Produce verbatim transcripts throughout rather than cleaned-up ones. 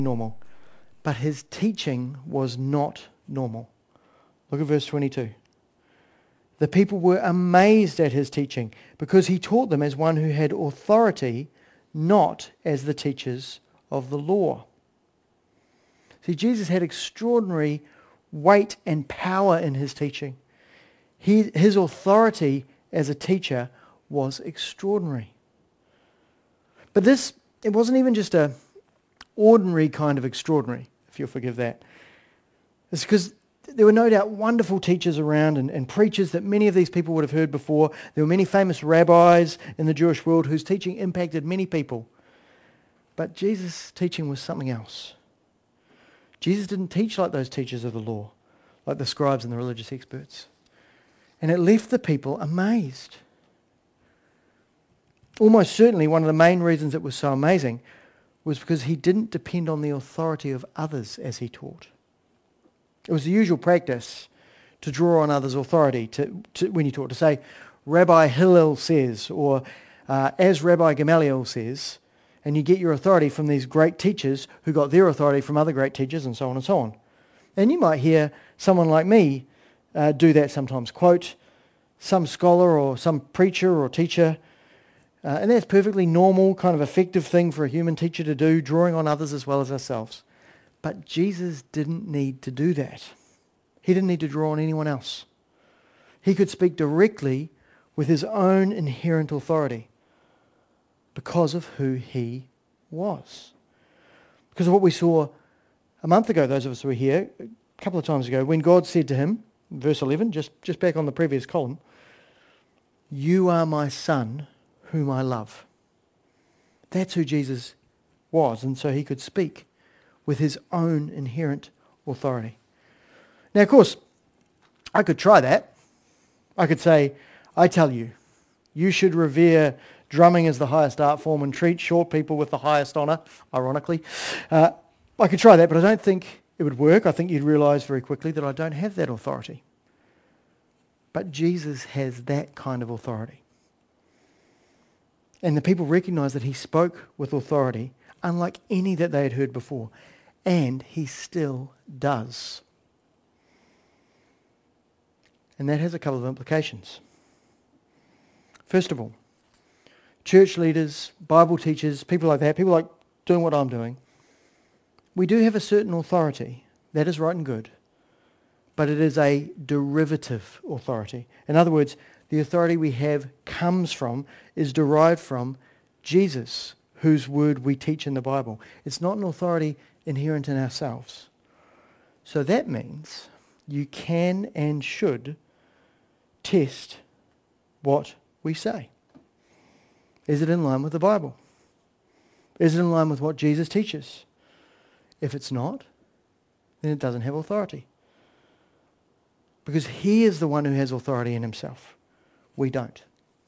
normal. But his teaching was not normal. Look at verse twenty-two. The people were amazed at his teaching because he taught them as one who had authority, not as the teachers of the law. See, Jesus had extraordinary weight and power in his teaching. He, his authority as a teacher was extraordinary. But this, it wasn't even just a ordinary kind of extraordinary, if you'll forgive that. It's because there were no doubt wonderful teachers around and, and preachers that many of these people would have heard before. There were many famous rabbis in the Jewish world whose teaching impacted many people. But Jesus' teaching was something else. Jesus didn't teach like those teachers of the law, like the scribes and the religious experts. And it left the people amazed. Almost certainly one of the main reasons it was so amazing was because he didn't depend on the authority of others as he taught. It was the usual practice to draw on others' authority to, to, when you taught, to say, Rabbi Hillel says, or uh, as Rabbi Gamaliel says, and you get your authority from these great teachers who got their authority from other great teachers, and so on and so on. And you might hear someone like me uh, do that sometimes, quote some scholar or some preacher or teacher, uh, and that's perfectly normal, kind of effective thing for a human teacher to do, drawing on others as well as ourselves. But Jesus didn't need to do that. He didn't need to draw on anyone else. He could speak directly with his own inherent authority because of who he was. Because of what we saw a month ago, those of us who were here, a couple of times ago, when God said to him, verse eleven, just, just back on the previous column, "You are my son, whom I love." That's who Jesus was, and so he could speak with his own inherent authority. Now, of course, I could try that. I could say, I tell you, you should revere drumming as the highest art form and treat short people with the highest honour, ironically. Uh, I could try that, but I don't think it would work. I think you'd realise very quickly that I don't have that authority. But Jesus has that kind of authority. And the people recognised that he spoke with authority unlike any that they had heard before. And he still does. And that has a couple of implications. First of all, church leaders, Bible teachers, people like that, people like doing what I'm doing, we do have a certain authority. That is right and good. But it is a derivative authority. In other words, the authority we have comes from, is derived from Jesus, whose word we teach in the Bible. It's not an authority inherent in ourselves. So that means you can and should test what we say. Is it in line with the Bible? Is it in line with what Jesus teaches? If it's not, then it doesn't have authority. Because he is the one who has authority in himself. We don't.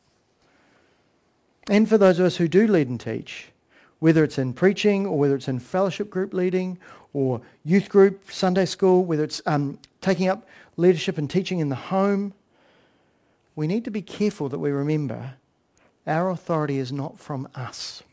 And for those of us who do lead and teach, whether it's in preaching or whether it's in fellowship group leading or youth group, Sunday school, whether it's um, taking up leadership and teaching in the home, we need to be careful that we remember our authority is not from us.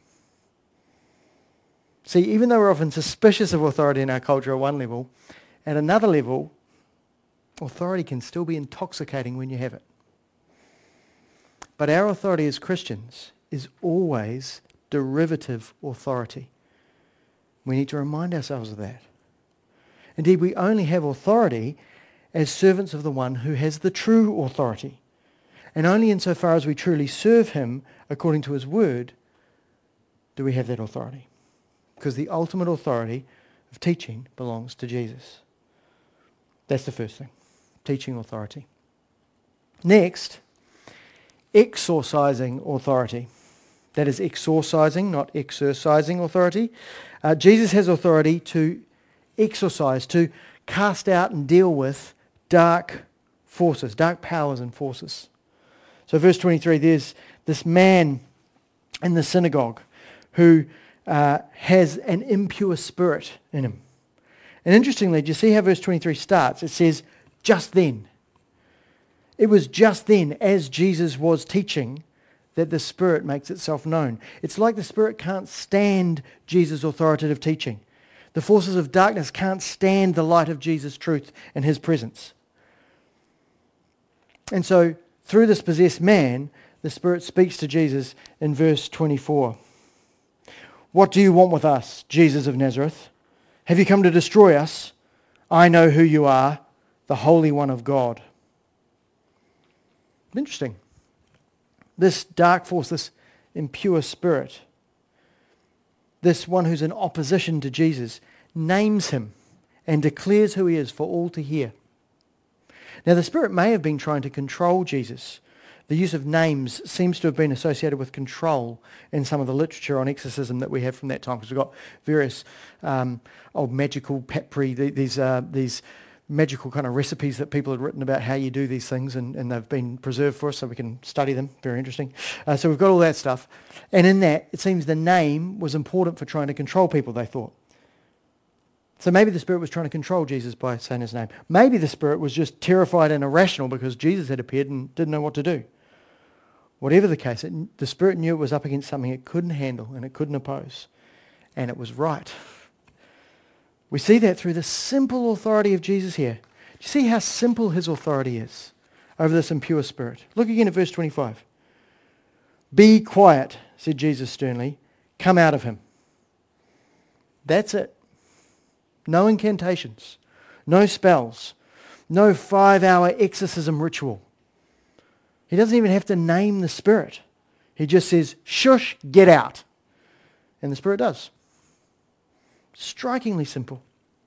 See, even though we're often suspicious of authority in our culture at one level, at another level, authority can still be intoxicating when you have it. But our authority as Christians is always derivative authority. We need to remind ourselves of that. Indeed, we only have authority as servants of the one who has the true authority. And only insofar as we truly serve him according to his word do we have that authority. Because the ultimate authority of teaching belongs to Jesus. That's the first thing. Teaching authority. Next, exorcising authority. That is exorcising, not exercising authority. Uh, Jesus has authority to exorcise, to cast out and deal with dark forces, dark powers and forces. So verse twenty-three, there's this man in the synagogue who uh, has an impure spirit in him. And interestingly, do you see how verse twenty-three starts? It says, just then. It was just then, as Jesus was teaching, that the Spirit makes itself known. It's like the Spirit can't stand Jesus' authoritative teaching. The forces of darkness can't stand the light of Jesus' truth and his presence. And so, through this possessed man, the Spirit speaks to Jesus in verse twenty-four. What do you want with us, Jesus of Nazareth? Have you come to destroy us? I know who you are, the Holy One of God. Interesting. This dark force, this impure spirit, this one who's in opposition to Jesus, names him and declares who he is for all to hear. Now, the Spirit may have been trying to control Jesus. The use of names seems to have been associated with control in some of the literature on exorcism that we have from that time, because we've got various um, old magical papyri, these uh, these magical kind of recipes that people had written about how you do these things, and, and they've been preserved for us so we can study them. Very interesting. Uh, so we've got all that stuff. And in that, it seems the name was important for trying to control people, they thought. So maybe the Spirit was trying to control Jesus by saying his name. Maybe the Spirit was just terrified and irrational because Jesus had appeared and didn't know what to do. Whatever the case, it, the Spirit knew it was up against something it couldn't handle and it couldn't oppose. And it was right. We see that through the simple authority of Jesus here. Do you see how simple his authority is over this impure spirit? Look again at verse twenty-five. Be quiet, said Jesus sternly. Come out of him. That's it. No incantations, no spells, no five-hour exorcism ritual. He doesn't even have to name the spirit. He just says, shush, get out. And the Spirit does. Strikingly simple.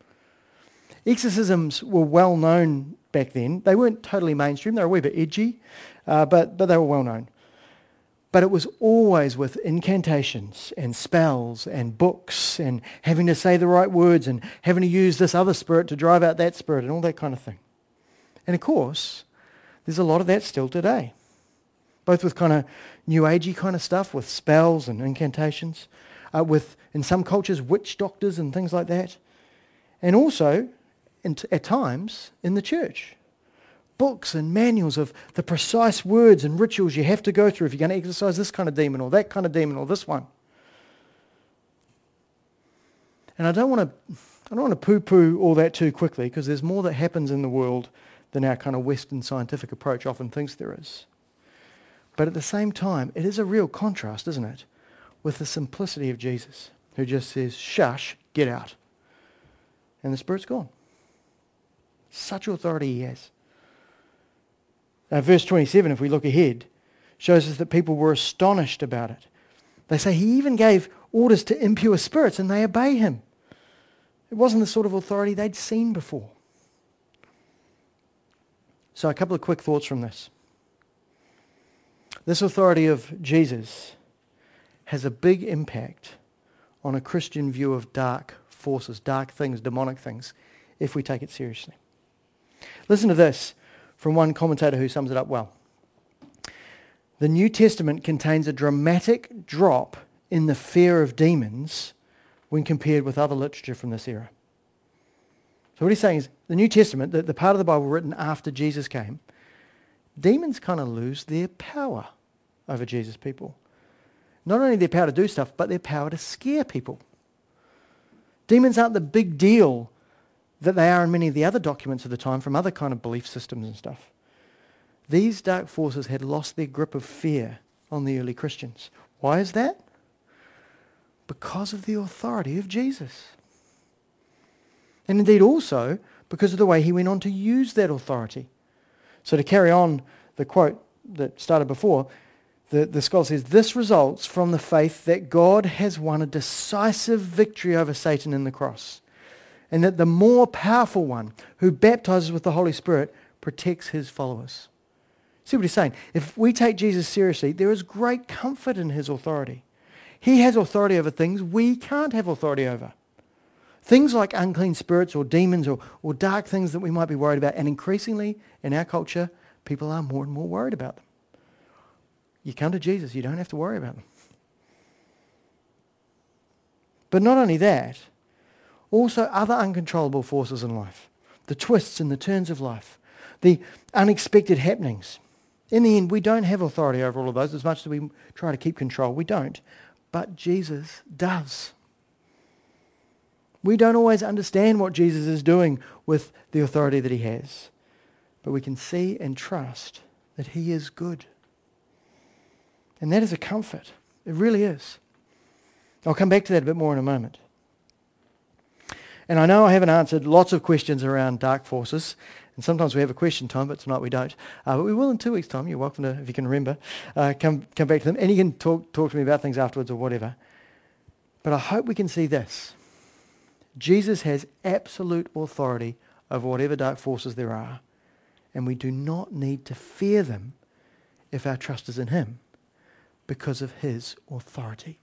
Exorcisms were well known back then. They weren't totally mainstream. They were a wee bit edgy, uh, but, but they were well known. But it was always with incantations and spells and books and having to say the right words and having to use this other spirit to drive out that spirit and all that kind of thing. And of course, there's a lot of that still today. Both with kind of new agey kind of stuff, with spells and incantations, uh, with, in some cultures, witch doctors and things like that. And also, in t- at times, in the church. Books and manuals of the precise words and rituals you have to go through if you're going to exorcise this kind of demon or that kind of demon or this one. And I don't want to I don't want to poo-poo all that too quickly, because there's more that happens in the world than our kind of Western scientific approach often thinks there is. But at the same time, it is a real contrast, isn't it, with the simplicity of Jesus, who just says, shush, get out. And the Spirit's gone. Such authority he has. Now, verse twenty-seven, if we look ahead, shows us that people were astonished about it. They say he even gave orders to impure spirits and they obey him. It wasn't the sort of authority they'd seen before. So a couple of quick thoughts from this. This authority of Jesus has a big impact on a Christian view of dark forces, dark things, demonic things, if we take it seriously. Listen to this from one commentator who sums it up well. The New Testament contains a dramatic drop in the fear of demons when compared with other literature from this era. So what he's saying is, the New Testament, the, the part of the Bible written after Jesus came, demons kind of lose their power over Jesus' people. Not only their power to do stuff, but their power to scare people. Demons aren't the big deal that they are in many of the other documents of the time from other kind of belief systems and stuff. These dark forces had lost their grip of fear on the early Christians. Why is that? Because of the authority of Jesus. And indeed also because of the way he went on to use that authority. So to carry on the quote that started before, the, the scholar says, this results from the faith that God has won a decisive victory over Satan in the cross, and that the more powerful one who baptizes with the Holy Spirit protects his followers. See what he's saying? If we take Jesus seriously, there is great comfort in his authority. He has authority over things we can't have authority over. Things like unclean spirits or demons or, or dark things that we might be worried about. And increasingly in our culture, people are more and more worried about them. You come to Jesus, you don't have to worry about them. But not only that, also other uncontrollable forces in life. The twists and the turns of life. The unexpected happenings. In the end, we don't have authority over all of those as much as we try to keep control. We don't. But Jesus does. We don't always understand what Jesus is doing with the authority that he has. But we can see and trust that he is good. And that is a comfort. It really is. I'll come back to that a bit more in a moment. And I know I haven't answered lots of questions around dark forces. And sometimes we have a question time, but tonight we don't. Uh, but we will in two weeks' time. You're welcome to, if you can remember, uh, come come back to them. And you can talk, talk to me about things afterwards or whatever. But I hope we can see this. Jesus has absolute authority over whatever dark forces there are. And we do not need to fear them if our trust is in him because of his authority.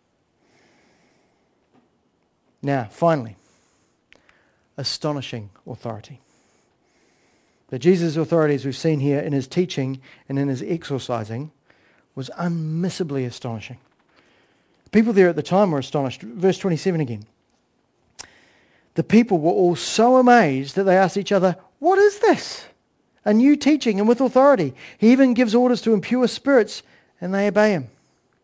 Now, finally, astonishing authority. That Jesus' authority, as we've seen here in his teaching and in his exorcising, was unmissably astonishing. People there at the time were astonished. Verse twenty-seven again. The people were all so amazed that they asked each other, "What is this? A new teaching and with authority. He even gives orders to impure spirits and they obey him."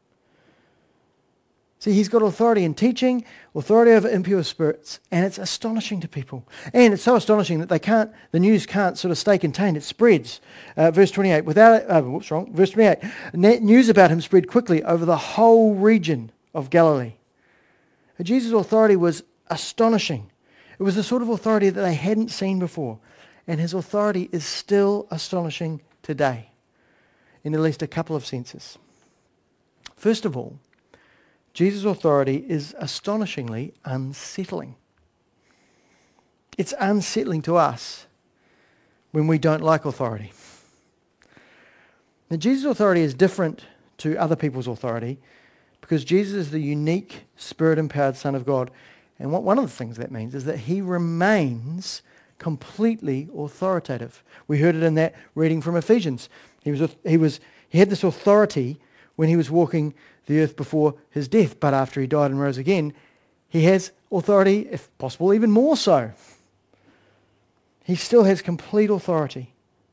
See, he's got authority in teaching, authority over impure spirits, and it's astonishing to people. And it's so astonishing that they can't, the news can't sort of stay contained. It spreads. Uh, verse twenty-eight, without, uh, whoops, wrong. Verse twenty-eight, news about him spread quickly over the whole region of Galilee. Jesus' authority was astonishing. It was the sort of authority that they hadn't seen before. And his authority is still astonishing today, in at least a couple of senses. First of all, Jesus' authority is astonishingly unsettling. It's unsettling to us when we don't like authority. Now, Jesus' authority is different to other people's authority because Jesus is the unique Spirit-empowered Son of God. And what one of the things that means is that he remains completely authoritative. We heard it in that reading from Ephesians. He was he was he had this authority when he was walking the earth before his death, but after he died and rose again, he has authority, if possible, even more so. He still has complete authority.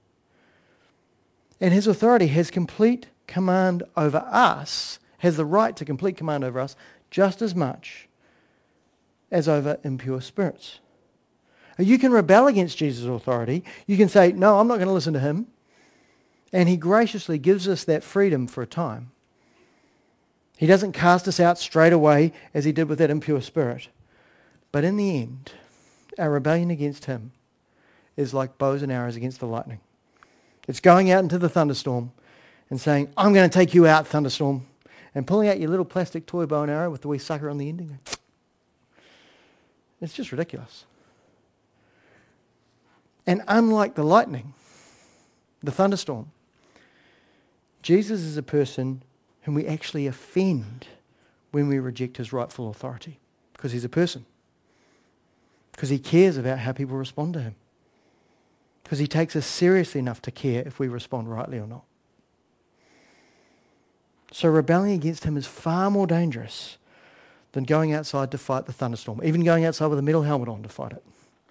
And his authority has complete command over us, has the right to complete command over us, just as much as over impure spirits. You can rebel against Jesus' authority. You can say, no, I'm not going to listen to him. And he graciously gives us that freedom for a time. He doesn't cast us out straight away as he did with that impure spirit. But in the end, our rebellion against him is like bows and arrows against the lightning. It's going out into the thunderstorm and saying, I'm going to take you out, thunderstorm, and pulling out your little plastic toy bow and arrow with the wee sucker on the ending. It's just ridiculous. And unlike the lightning, the thunderstorm, Jesus is a person whom we actually offend when we reject his rightful authority, because he's a person, because he cares about how people respond to him, because he takes us seriously enough to care if we respond rightly or not. So rebelling against him is far more dangerous than going outside to fight the thunderstorm, even going outside with a metal helmet on to fight it.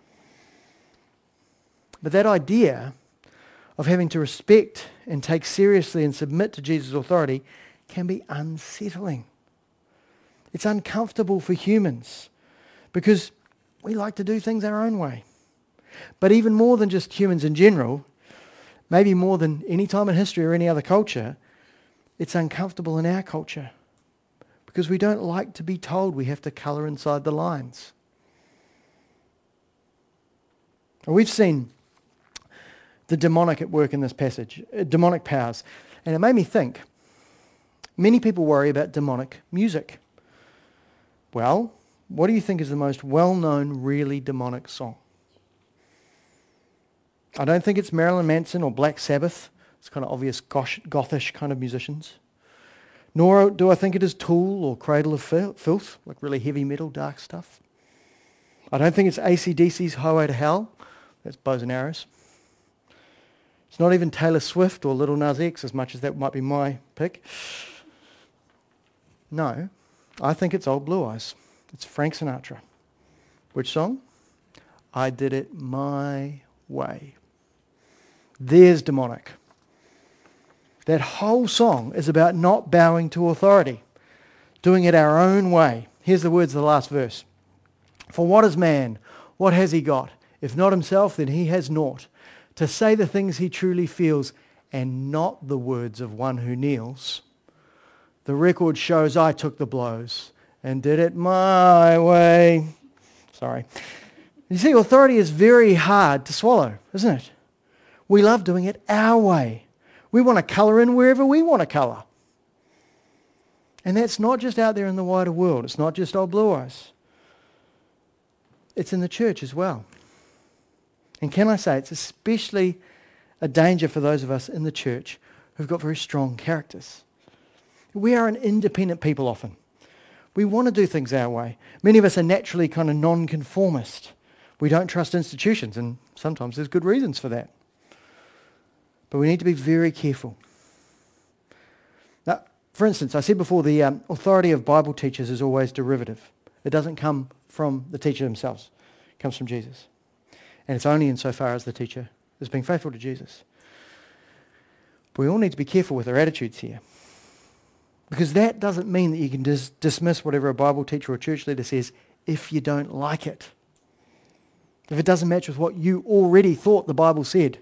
But that idea of having to respect and take seriously and submit to Jesus' authority can be unsettling. It's uncomfortable for humans because we like to do things our own way. But even more than just humans in general, maybe more than any time in history or any other culture, it's uncomfortable in our culture because we don't like to be told we have to colour inside the lines. We've seen the demonic at work in this passage, uh, demonic powers. And it made me think, many people worry about demonic music. Well, what do you think is the most well-known, really demonic song? I don't think it's Marilyn Manson or Black Sabbath. It's kind of obvious gosh, gothish kind of musicians. Nor do I think it is Tool or Cradle of Filth, like really heavy metal, dark stuff. I don't think it's A C D C's Highway to Hell. That's bows and arrows. It's not even Taylor Swift or Lil Nas X, as much as that might be my pick. No, I think it's Old Blue Eyes. It's Frank Sinatra. Which song? I Did It My Way. There's demonic. That whole song is about not bowing to authority, doing it our own way. Here's the words of the last verse. For what is man? What has he got? If not himself, then he has naught. To say the things he truly feels, and not the words of one who kneels. The record shows I took the blows and did it my way. Sorry. You see, authority is very hard to swallow, isn't it? We love doing it our way. We want to colour in wherever we want to colour. And that's not just out there in the wider world. It's not just old Blue Eyes. It's in the church as well. And can I say, it's especially a danger for those of us in the church who've got very strong characters. We are an independent people often. We want to do things our way. Many of us are naturally kind of non-conformist. We don't trust institutions, and sometimes there's good reasons for that. But we need to be very careful. Now, for instance, I said before, the um, authority of Bible teachers is always derivative. It doesn't come from the teacher themselves. It comes from Jesus. And it's only insofar as the teacher is being faithful to Jesus. But we all need to be careful with our attitudes here. Because that doesn't mean that you can dis- dismiss whatever a Bible teacher or church leader says if you don't like it. If it doesn't match with what you already thought the Bible said.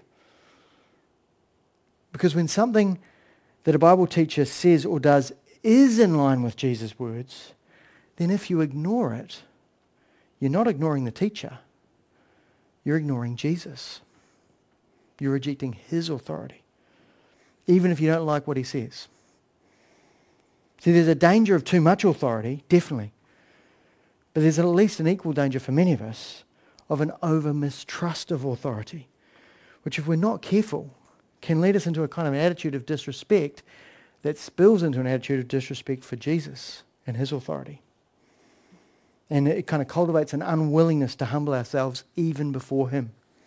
Because when something that a Bible teacher says or does is in line with Jesus' words, then if you ignore it, you're not ignoring the teacher. You're ignoring Jesus. You're rejecting his authority, even if you don't like what he says. See, there's a danger of too much authority, definitely. But there's at least an equal danger for many of us of an over-mistrust of authority, which if we're not careful, can lead us into a kind of attitude of disrespect that spills into an attitude of disrespect for Jesus and his authority. And it kind of cultivates an unwillingness to humble ourselves even before him.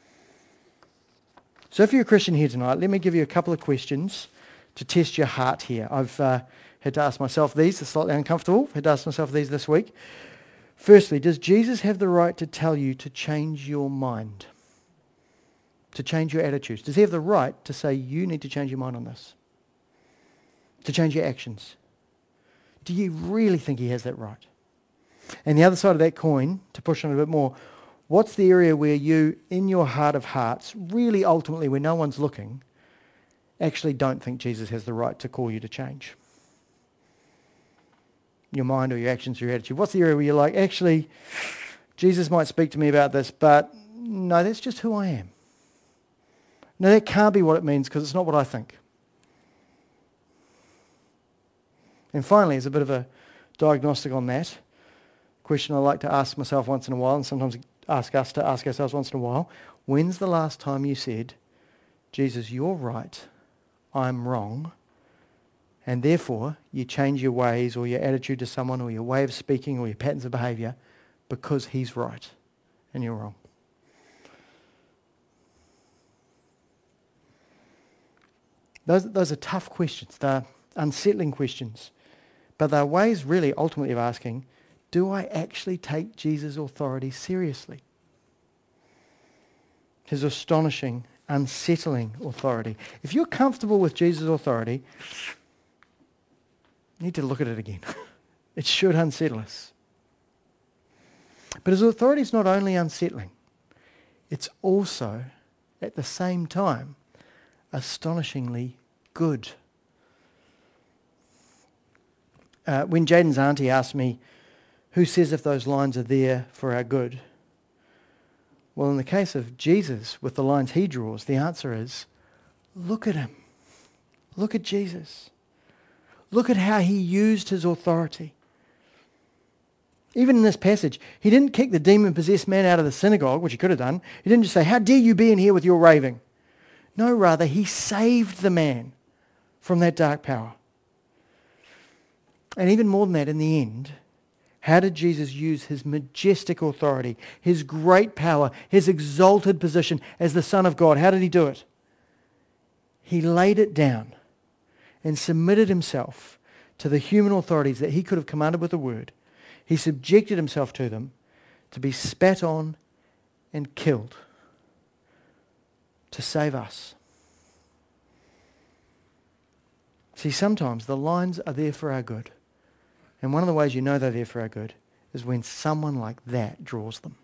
So if you're a Christian here tonight, let me give you a couple of questions to test your heart here. I've uh, had to ask myself these. They're slightly uncomfortable. I've had to ask myself these this week. Firstly, does Jesus have the right to tell you to change your mind? To change your attitudes? Does he have the right to say you need to change your mind on this? To change your actions? Do you really think he has that right? And the other side of that coin, to push on a bit more, what's the area where you, in your heart of hearts, really ultimately, when no one's looking, actually don't think Jesus has the right to call you to change? Your mind or your actions or your attitude. What's the area where you're like, actually, Jesus might speak to me about this, but no, that's just who I am. No, that can't be what it means because it's not what I think. And finally, as a bit of a diagnostic on that, question I like to ask myself once in a while, and sometimes ask us to ask ourselves once in a while, when's the last time you said, Jesus, you're right, I'm wrong, and therefore you change your ways or your attitude to someone or your way of speaking or your patterns of behaviour because he's right and you're wrong? Those, those are tough questions. They're unsettling questions. But they're ways really ultimately of asking, do I actually take Jesus' authority seriously? His astonishing, unsettling authority. If you're comfortable with Jesus' authority, you need to look at it again. It should unsettle us. But his authority is not only unsettling, it's also, at the same time, astonishingly good. Uh, when Jaden's auntie asked me, who says if those lines are there for our good? Well, in the case of Jesus, with the lines he draws, the answer is, look at him. Look at Jesus. Look at how he used his authority. Even in this passage, he didn't kick the demon-possessed man out of the synagogue, which he could have done. He didn't just say, how dare you be in here with your raving? No, rather, he saved the man from that dark power. And even more than that, in the end, how did Jesus use his majestic authority, his great power, his exalted position as the Son of God? How did he do it? He laid it down and submitted himself to the human authorities that he could have commanded with a word. He subjected himself to them to be spat on and killed to save us. See, sometimes the lines are there for our good. And one of the ways you know they're there for our good is when someone like that draws them.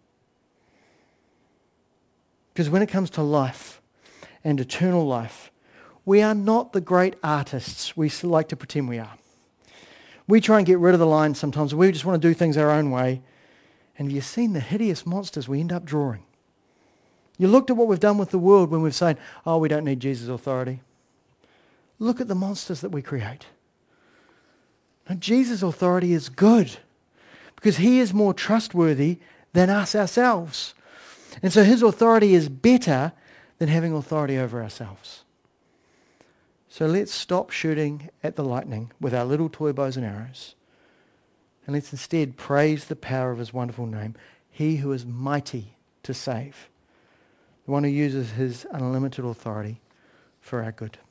Because when it comes to life and eternal life, we are not the great artists we like to pretend we are. We try and get rid of the lines sometimes. We just want to do things our own way. And have you seen the hideous monsters we end up drawing? You looked at what we've done with the world when we've said, oh, we don't need Jesus' authority. Look at the monsters that we create. Now, Jesus' authority is good because he is more trustworthy than us ourselves. And so his authority is better than having authority over ourselves. So let's stop shooting at the lightning with our little toy bows and arrows. And let's instead praise the power of his wonderful name, he who is mighty to save, the one who uses his unlimited authority for our good.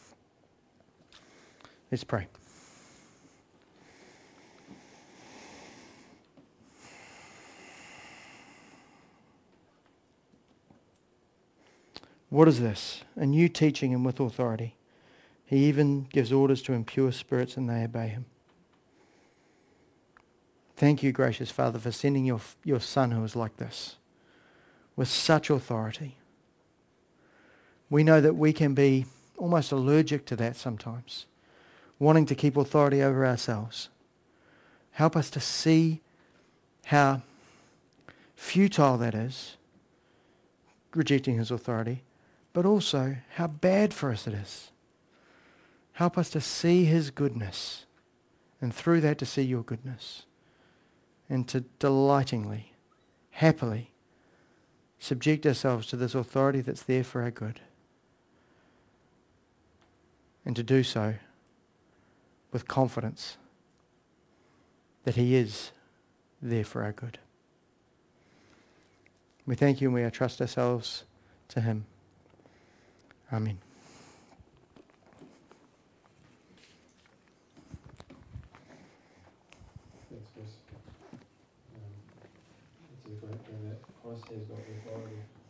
Let's pray. What is this? A new teaching and with authority. He even gives orders to impure spirits and they obey him. Thank you, gracious Father, for sending your, your Son who is like this, with such authority. We know that we can be almost allergic to that sometimes, wanting to keep authority over ourselves. Help us to see how futile that is, rejecting his authority, but also how bad for us it is. Help us to see his goodness, and through that to see your goodness, and to delightingly, happily subject ourselves to this authority that's there for our good, and to do so with confidence that he is there for our good. We thank you and we trust ourselves to him. Amen. Thanks, Chris. Um, it's a great thing that Christ has got authority.